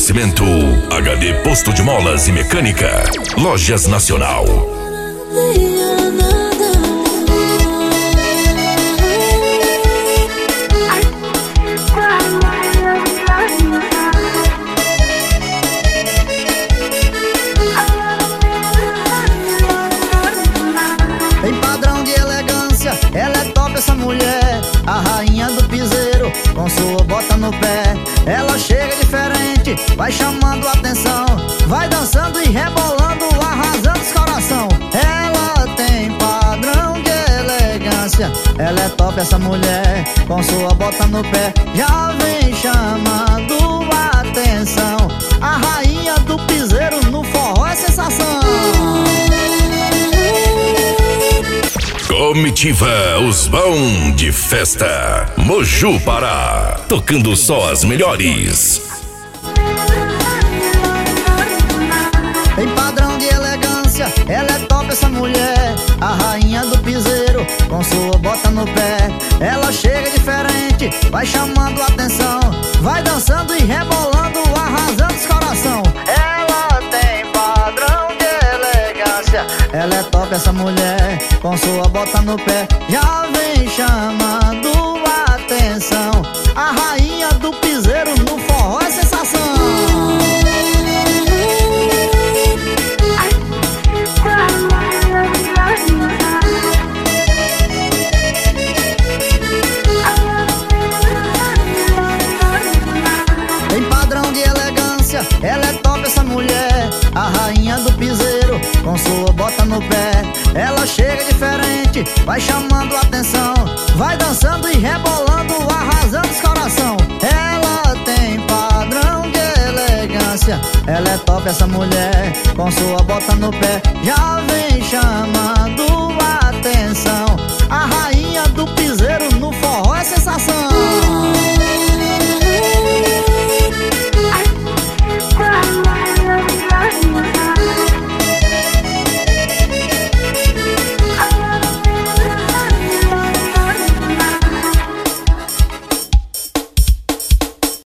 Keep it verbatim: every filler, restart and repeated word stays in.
Oferecimento H D Posto de Molas e Mecânica. Lojas Nacional. Tem padrão de elegância, ela é top essa mulher. A rainha do piseiro, com sua bota no pé. Ela chega diferente, vai chamando a atenção. Vai dançando e rebolando, arrasando os coração. Ela tem padrão de elegância, ela é top essa mulher, com sua bota no pé. Já vem chamando a atenção. A rainha do piseiro no forró é sensação. Comitiva Os Bão de Festa, Moju Pará, tocando só as melhores. Tem padrão de elegância, ela é top essa mulher. A rainha do piseiro, com sua bota no pé. Ela chega diferente, vai chamando a atenção. Vai dançando e rebolando, arrasando os coração. Ela tem padrão de elegância, ela é top essa mulher, com sua bota no pé. Já vem chamando a atenção. A rainha do piseiro no forró é sensação. Tem padrão de elegância, ela é top essa mulher. A rainha do piseiro, com sua bota no pé. Ela chega diferente, vai chamando a atenção. Vai dançando e rebolando, arrasando os coração. Ela tem padrão de elegância, ela é top essa mulher, com sua bota no pé. Já vem chamando